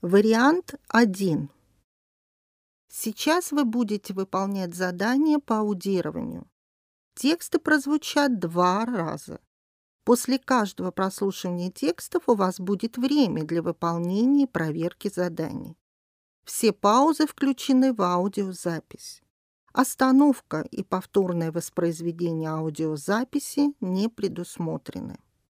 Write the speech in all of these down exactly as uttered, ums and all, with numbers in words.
Вариант один. Сейчас вы будете выполнять задание по аудированию. Тексты прозвучат два раза. После каждого прослушивания текстов у вас будет время для выполнения и проверки заданий. Все паузы включены в аудиозапись. Остановка и повторное воспроизведение аудиозаписи не предусмотрены.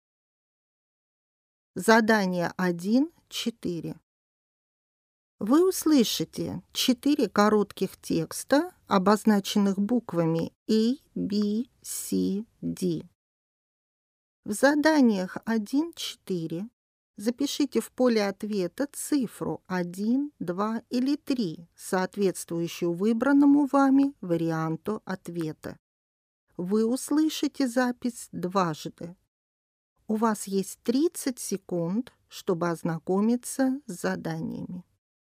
Задание один четыре. Вы услышите четыре коротких текста, обозначенных буквами A, B, C, D. В заданиях один четыре запишите в поле ответа цифру один, два или три, соответствующую выбранному вами варианту ответа. Вы услышите запись дважды. У вас есть тридцать секунд, чтобы ознакомиться с заданиями.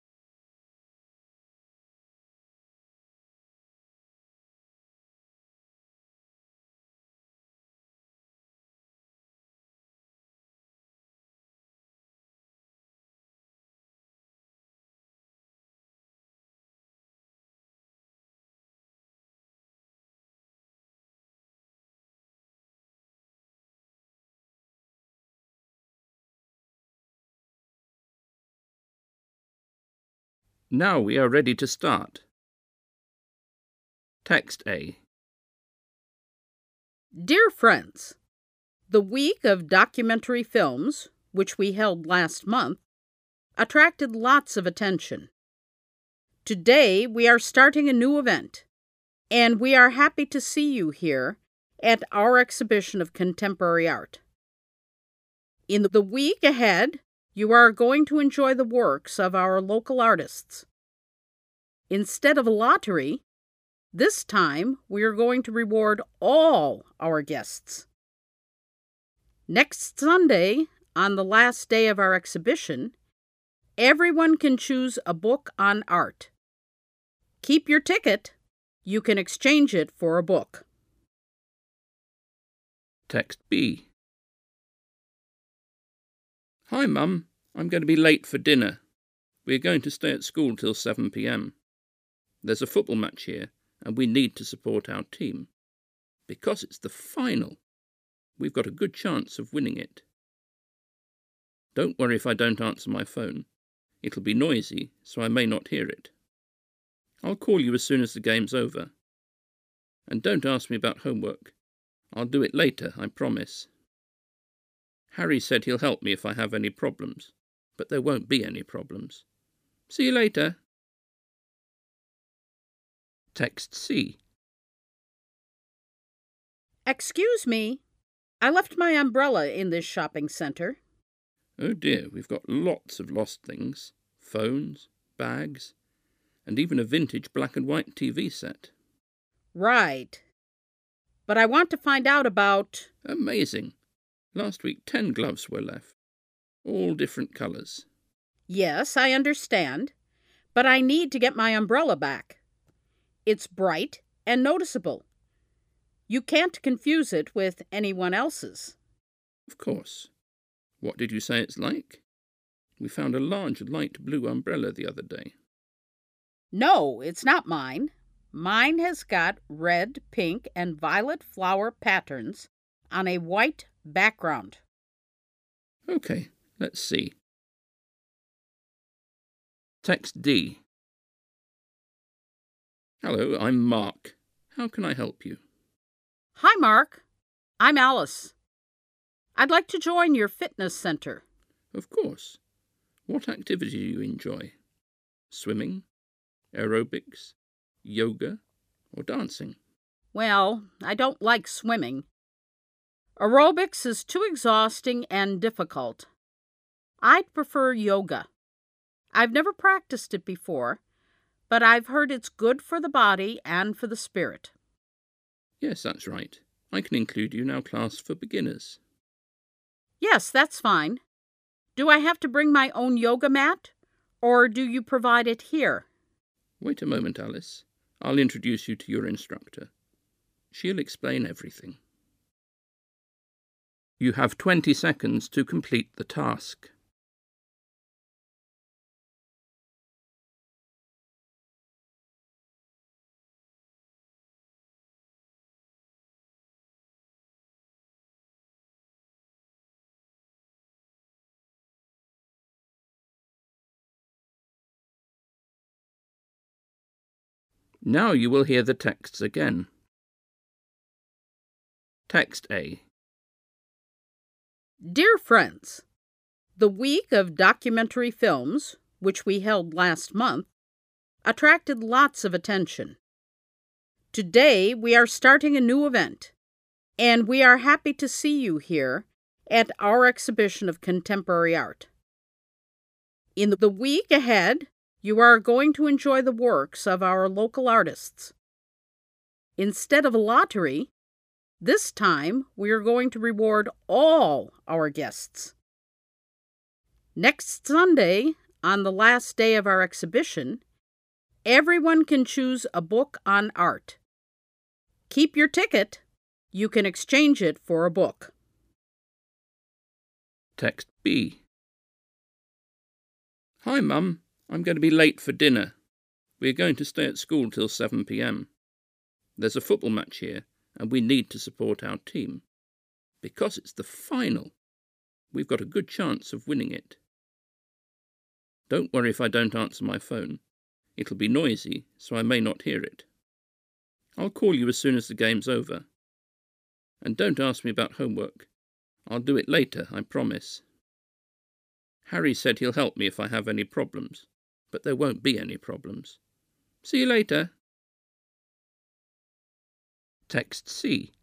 Now we are ready to start. Text A. Dear friends, the week of documentary films, which we held last month, attracted lots of attention. Today we are starting a new event, and we are happy to see you here at our exhibition of contemporary art. In the week ahead, you are going to enjoy the works of our local artists. Instead of a lottery, this time we are going to reward all our guests. Next Sunday, on the last day of our exhibition, everyone can choose a book on art. Keep your ticket. You can exchange it for a book. Text B. Hi, Mum. I'm going to be late for dinner. We're going to stay at school till seven p m. There's a football match here, and we need to support our team. Because it's the final. We've got a good chance of winning it. Don't worry if I don't answer my phone. It'll be noisy, so I may not hear it. I'll call you as soon as the game's over. And don't ask me about homework. I'll do it later, I promise. Harry said he'll help me if I have any problems, but there won't be any problems. See you later. Text C. Excuse me, I left my umbrella in this shopping center. Oh dear, we've got lots of lost things. Phones, bags, and even a vintage black and white T V set. Right. But I want to find out about... Amazing. Last week ten gloves were left. All different colours. Yes, I understand. But I need to get my umbrella back. It's bright and noticeable. You can't confuse it with anyone else's. Of course. What did you say it's like? We found a large light blue umbrella the other day. No, it's not mine. Mine has got red, pink, and violet flower patterns on a white background. OK, let's see. Text D. Hello, I'm Mark. How can I help you? Hi, Mark. I'm Alice. I'd like to join your fitness center. Of course. What activity do you enjoy? Swimming, aerobics, yoga, or dancing? Well, I don't like swimming. Aerobics is too exhausting and difficult. I'd prefer yoga. I've never practiced it before, but I've heard it's good for the body and for the spirit. Yes, that's right. I can include you in our class for beginners. Yes, that's fine. Do I have to bring my own yoga mat, or do you provide it here? Wait a moment, Alice. I'll introduce you to your instructor. She'll explain everything. You have twenty seconds to complete the task. Now you will hear the texts again. Text A. Dear friends, the week of documentary films, which we held last month, attracted lots of attention. Today we are starting a new event, and we are happy to see you here at our exhibition of contemporary art. In the week ahead, you are going to enjoy the works of our local artists. Instead of a lottery, this time we are going to reward all our guests. Next Sunday, on the last day of our exhibition, everyone can choose a book on art. Keep your ticket. You can exchange it for a book. Text B. Hi, Mum. I'm going to be late for dinner. We're going to stay at school till seven p m. There's a football match here, and we need to support our team. Because it's the final, we've got a good chance of winning it. Don't worry if I don't answer my phone. It'll be noisy, so I may not hear it. I'll call you as soon as the game's over. And don't ask me about homework. I'll do it later, I promise. Harry said he'll help me if I have any problems, but there won't be any problems. See you later. Text C.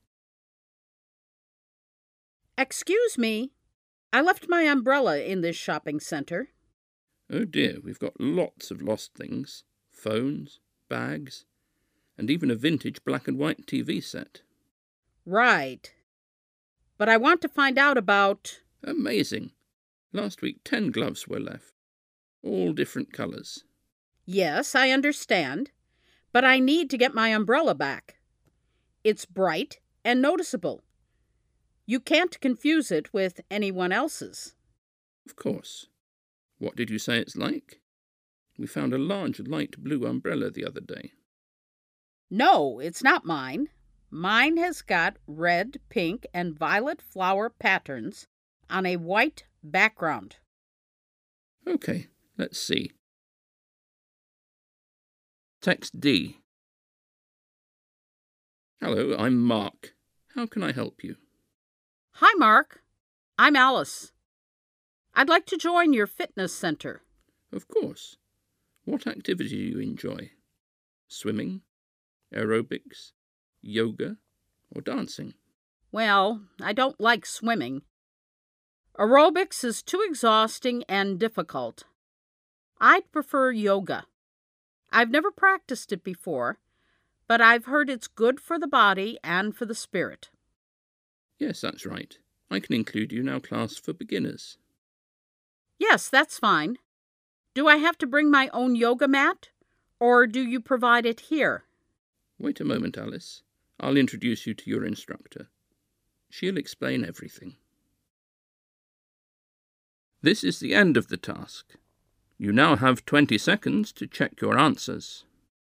Excuse me, I left my umbrella in this shopping centre. Oh dear, we've got lots of lost things. Phones, bags, and even a vintage black and white T V set. Right. But I want to find out about... Amazing. Last week ten gloves were left. All different colours. Yes, I understand. But I need to get my umbrella back. It's bright and noticeable. You can't confuse it with anyone else's. Of course. What did you say it's like? We found a large light blue umbrella the other day. No, it's not mine. Mine has got red, pink, and violet flower patterns on a white background. OK, let's see. Text D. Hello, I'm Mark. How can I help you? Hi, Mark. I'm Alice. I'd like to join your fitness center. Of course. What activity do you enjoy? Swimming, aerobics, yoga, or dancing? Well, I don't like swimming. Aerobics is too exhausting and difficult. I'd prefer yoga. I've never practiced it before, but I've heard it's good for the body and for the spirit. Yes, that's right. I can include you in our class for beginners. Yes, that's fine. Do I have to bring my own yoga mat, or do you provide it here? Wait a moment, Alice. I'll introduce you to your instructor. She'll explain everything. This is the end of the task. You now have twenty seconds to check your answers.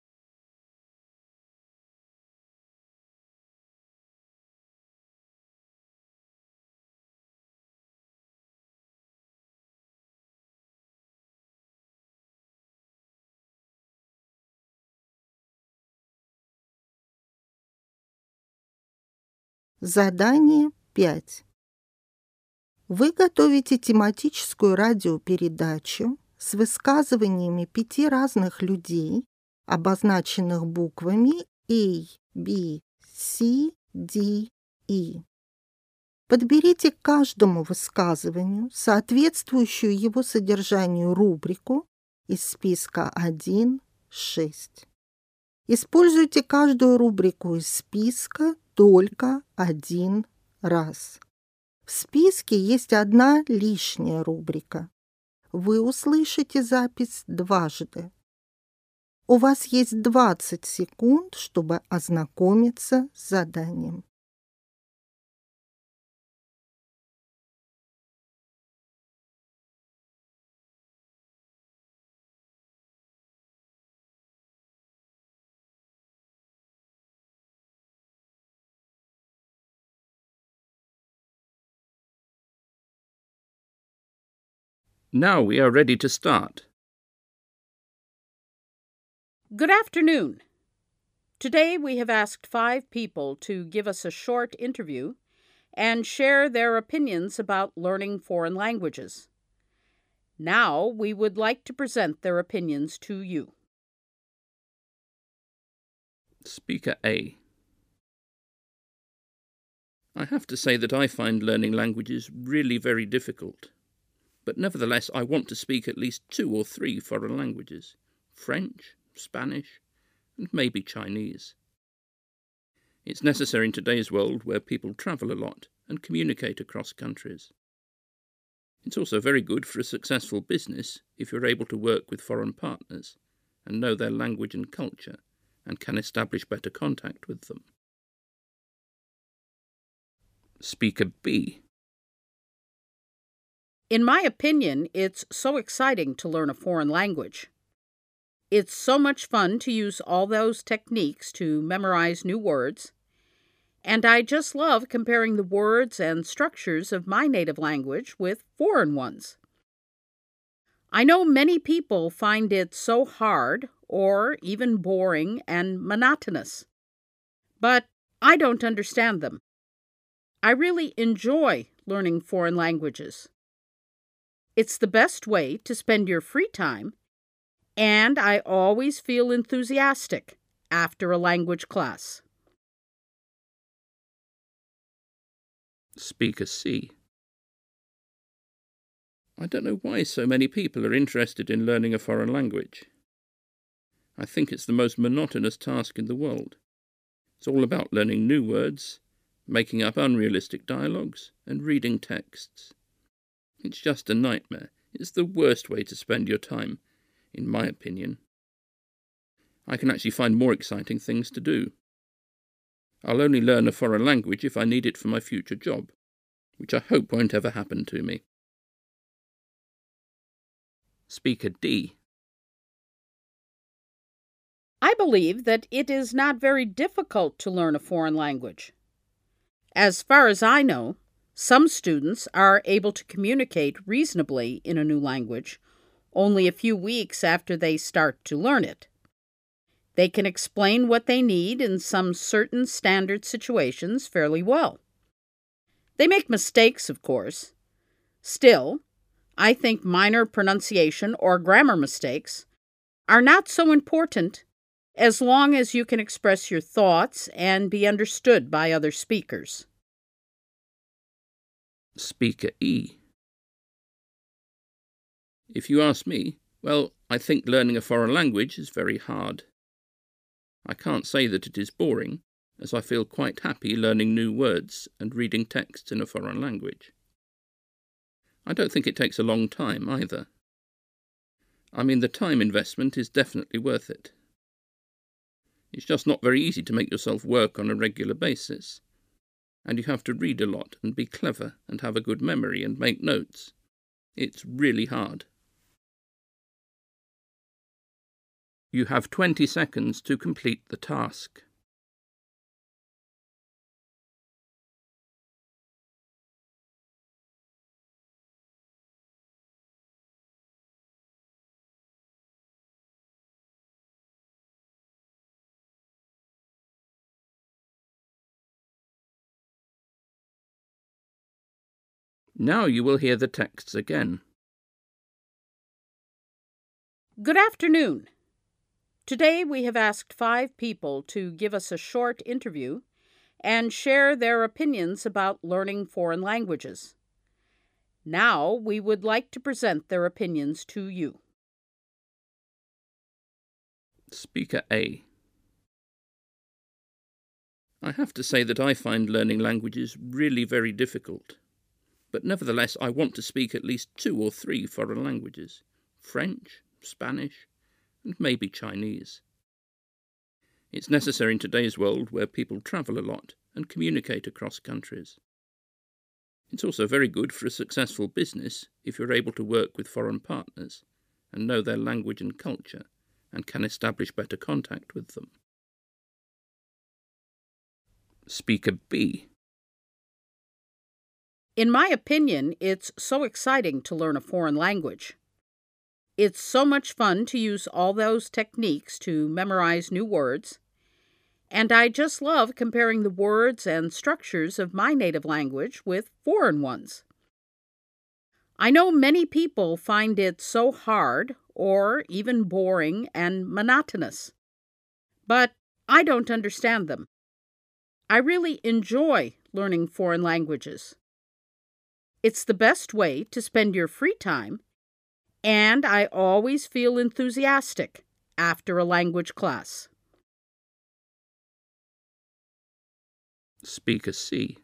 Задание пять. Вы готовите тематическую радиопередачу с высказываниями пяти разных людей, обозначенных буквами A, B, C, D, E. Подберите к каждому высказыванию соответствующую его содержанию рубрику из списка один шесть. Используйте каждую рубрику из списка только один раз. В списке есть одна лишняя рубрика. Вы услышите запись дважды. У вас есть двадцать секунд, чтобы ознакомиться с заданием. Now we are ready to start. Good afternoon. Today we have asked five people to give us a short interview and share their opinions about learning foreign languages. Now we would like to present their opinions to you. Speaker A. I have to say that I find learning languages really very difficult, but nevertheless I want to speak at least two or three foreign languages: French, Spanish, and maybe Chinese. It's necessary in today's world where people travel a lot and communicate across countries. It's also very good for a successful business if you're able to work with foreign partners and know their language and culture and can establish better contact with them. Speaker B. In my opinion, it's so exciting to learn a foreign language. It's so much fun to use all those techniques to memorize new words, and I just love comparing the words and structures of my native language with foreign ones. I know many people find it so hard or even boring and monotonous, but I don't understand them. I really enjoy learning foreign languages. It's the best way to spend your free time, and I always feel enthusiastic after a language class. Speaker C. I don't know why so many people are interested in learning a foreign language. I think it's the most monotonous task in the world. It's all about learning new words, making up unrealistic dialogues, and reading texts. It's just a nightmare. It's the worst way to spend your time, in my opinion. I can actually find more exciting things to do. I'll only learn a foreign language if I need it for my future job, which I hope won't ever happen to me. Speaker D. I believe that it is not very difficult to learn a foreign language. As far as I know, some students are able to communicate reasonably in a new language only a few weeks after they start to learn it. They can explain what they need in some certain standard situations fairly well. They make mistakes, of course. Still, I think minor pronunciation or grammar mistakes are not so important as long as you can express your thoughts and be understood by other speakers. Speaker E. If you ask me, well, I think learning a foreign language is very hard. I can't say that it is boring, as I feel quite happy learning new words and reading texts in a foreign language. I don't think it takes a long time either. I mean, the time investment is definitely worth it. It's just not very easy to make yourself work on a regular basis, and you have to read a lot and be clever and have a good memory and make notes. It's really hard. You have twenty seconds to complete the task. Now you will hear the texts again. Good afternoon. Today we have asked five people to give us a short interview and share their opinions about learning foreign languages. Now we would like to present their opinions to you. Speaker A. I have to say that I find learning languages really very difficult, but nevertheless I want to speak at least two or three foreign languages: French, Spanish, and maybe Chinese. It's necessary in today's world where people travel a lot and communicate across countries. It's also very good for a successful business if you're able to work with foreign partners and know their language and culture and can establish better contact with them. Speaker B. In my opinion, it's so exciting to learn a foreign language. It's so much fun to use all those techniques to memorize new words, and I just love comparing the words and structures of my native language with foreign ones. I know many people find it so hard or even boring and monotonous, but I don't understand them. I really enjoy learning foreign languages. It's the best way to spend your free time, and I always feel enthusiastic after a language class. Speaker C.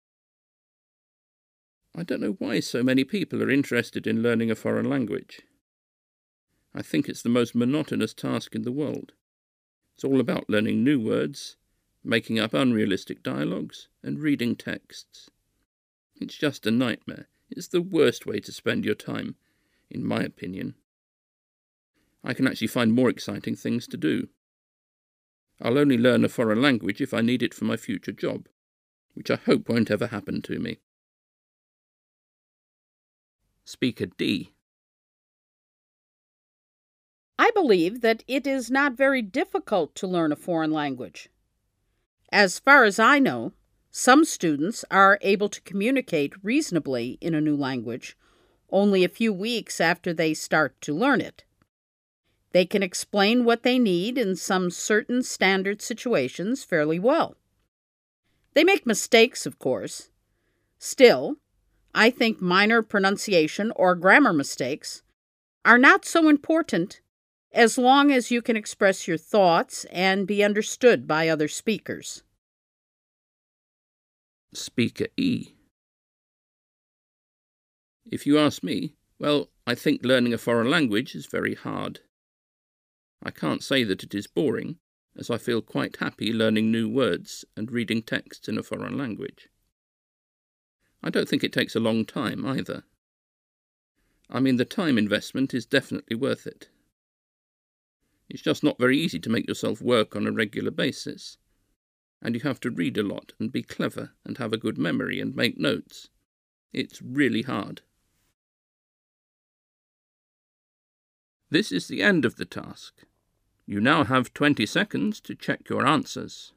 I don't know why so many people are interested in learning a foreign language. I think it's the most monotonous task in the world. It's all about learning new words, making up unrealistic dialogues, and reading texts. It's just a nightmare. It's the worst way to spend your time, in my opinion. I can actually find more exciting things to do. I'll only learn a foreign language if I need it for my future job, which I hope won't ever happen to me. Speaker D. I believe that it is not very difficult to learn a foreign language. As far as I know, some students are able to communicate reasonably in a new language only a few weeks after they start to learn it. They can explain what they need in some certain standard situations fairly well. They make mistakes, of course. Still, I think minor pronunciation or grammar mistakes are not so important as long as you can express your thoughts and be understood by other speakers. Speaker E. If you ask me, well, I think learning a foreign language is very hard. I can't say that it is boring, as I feel quite happy learning new words and reading texts in a foreign language. I don't think it takes a long time either. I mean, the time investment is definitely worth it. It's just not very easy to make yourself work on a regular basis, and you have to read a lot and be clever and have a good memory and make notes. It's really hard. This is the end of the task. You now have twenty seconds to check your answers.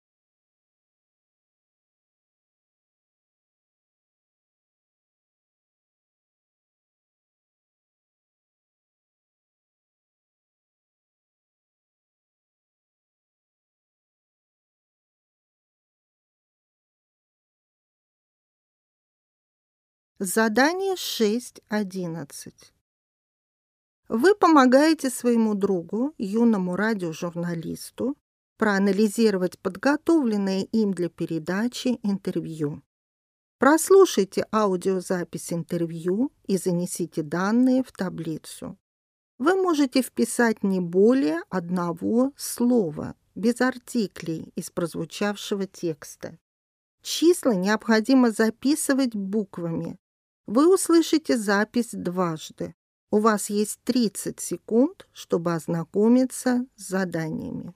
Задание шесть одиннадцать. Вы помогаете своему другу, юному радиожурналисту, проанализировать подготовленное им для передачи интервью. Прослушайте аудиозапись интервью и занесите данные в таблицу. Вы можете вписать не более одного слова, без артиклей из прозвучавшего текста. Числа необходимо записывать буквами. Вы услышите запись дважды. У вас есть тридцать секунд, чтобы ознакомиться с заданиями.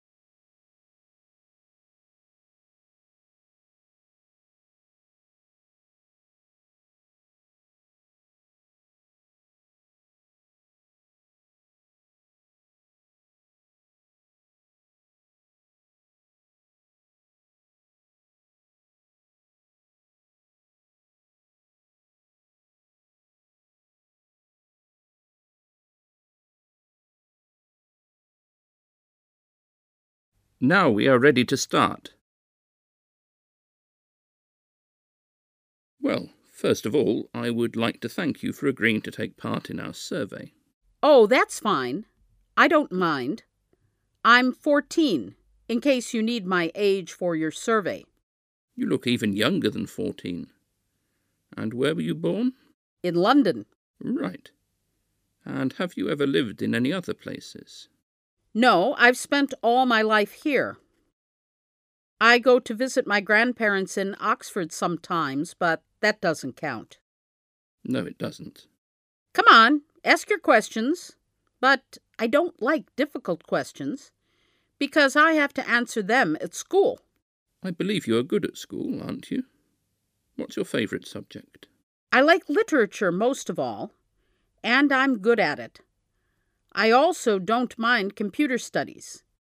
Now we are ready to start. Well, first of all, I would like to thank you for agreeing to take part in our survey. Oh, that's fine. I don't mind. I'm fourteen, in case you need my age for your survey. You look even younger than fourteen. And where were you born? In London. Right. And have you ever lived in any other places? No, I've spent all my life here. I go to visit my grandparents in Oxford sometimes, but that doesn't count. No, it doesn't. Come on, ask your questions. But I don't like difficult questions, because I have to answer them at school. I believe you are good at school, aren't you? What's your favourite subject? I like literature most of all, and I'm good at it. I also don't mind computer studies,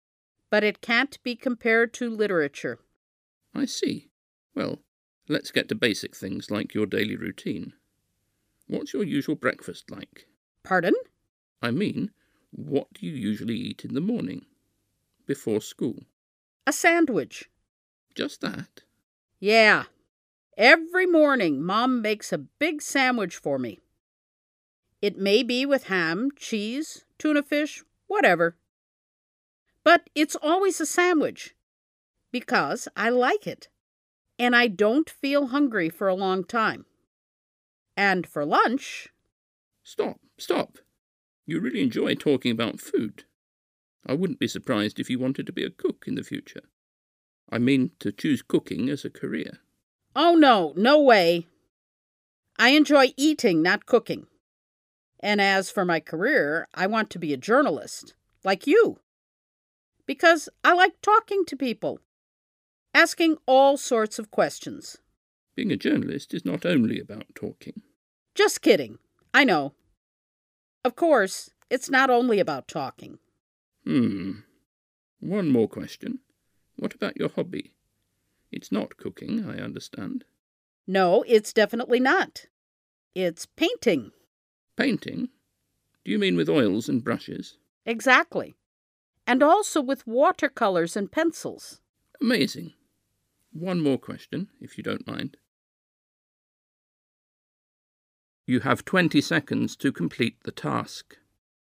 but it can't be compared to literature. I see. Well, let's get to basic things like your daily routine. What's your usual breakfast like? Pardon? I mean, what do you usually eat in the morning, before school? A sandwich. Just that? Yeah. Every morning, Mom makes a big sandwich for me. It may be with ham, cheese, tuna fish, whatever. But it's always a sandwich, because I like it, and I don't feel hungry for a long time. And for lunch... Stop, stop. You really enjoy talking about food. I wouldn't be surprised if you wanted to be a cook in the future. I mean, to choose cooking as a career. Oh, no, no way. I enjoy eating, not cooking. And as for my career, I want to be a journalist, like you. Because I like talking to people, asking all sorts of questions. Being a journalist is not only about talking. Just kidding. I know. Of course, it's not only about talking. Hmm. One more question. What about your hobby? It's not cooking, I understand. No, it's definitely not. It's painting. Painting? Do you mean with oils and brushes? Exactly. And also with watercolors and pencils. Amazing. One more question, if you don't mind. You have twenty seconds to complete the task.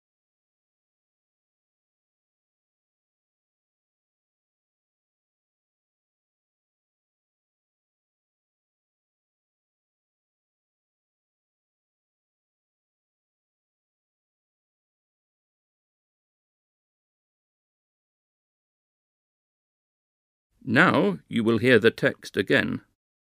Now you will hear the text again.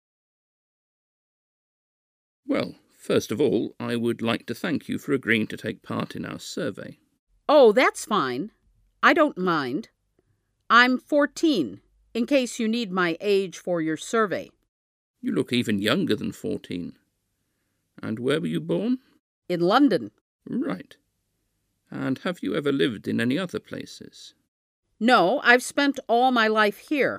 Well, first of all, I would like to thank you for agreeing to take part in our survey. Oh, that's fine. I don't mind. I'm fourteen, in case you need my age for your survey. You look even younger than fourteen. And where were you born? In London. Right. And have you ever lived in any other places? No, I've spent all my life here.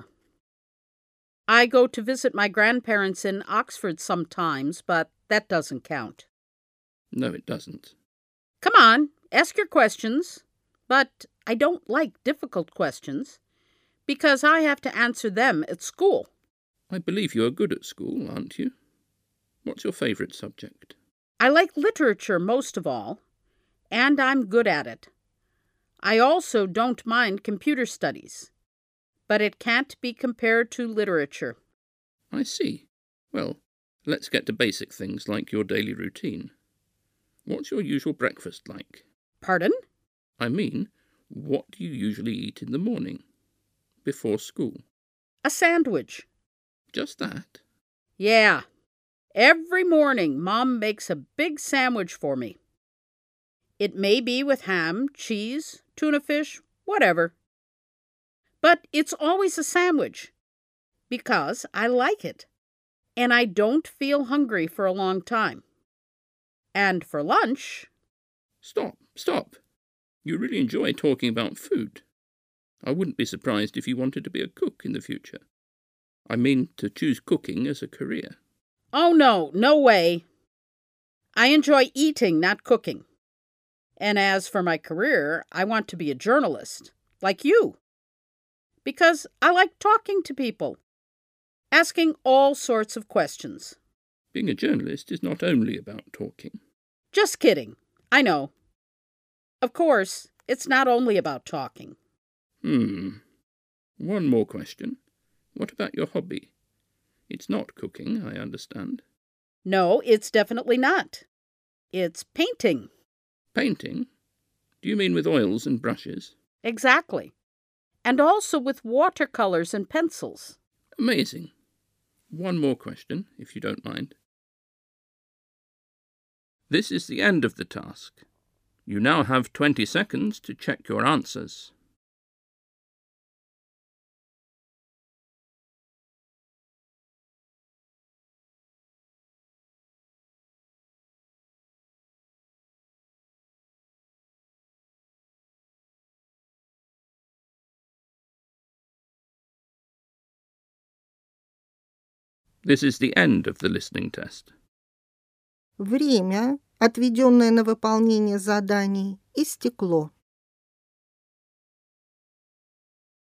I go to visit my grandparents in Oxford sometimes, but that doesn't count. No, it doesn't. Come on, ask your questions. But I don't like difficult questions, because I have to answer them at school. I believe you are good at school, aren't you? What's your favourite subject? I like literature most of all, and I'm good at it. I also don't mind computer studies, but it can't be compared to literature. I see. Well, let's get to basic things like your daily routine. What's your usual breakfast like? Pardon? I mean, what do you usually eat in the morning, before school? A sandwich. Just that? Yeah. Every morning, Mom makes a big sandwich for me. It may be with ham, cheese, tuna fish, whatever. But it's always a sandwich, because I like it, and I don't feel hungry for a long time. And for lunch... Stop, stop. You really enjoy talking about food. I wouldn't be surprised if you wanted to be a cook in the future. I mean, to choose cooking as a career. Oh, no, no way. I enjoy eating, not cooking. And as for my career, I want to be a journalist, like you. Because I like talking to people, asking all sorts of questions. Being a journalist is not only about talking. Just kidding. I know. Of course, it's not only about talking. Hmm. One more question. What about your hobby? It's not cooking, I understand. No, it's definitely not. It's painting. Painting? Do you mean with oils and brushes? Exactly. And also with watercolors and pencils. Amazing. One more question, if you don't mind. This is the end of the task. You now have twenty seconds to check your answers. This is the end of the listening test. Время, отведенное на выполнение заданий, истекло.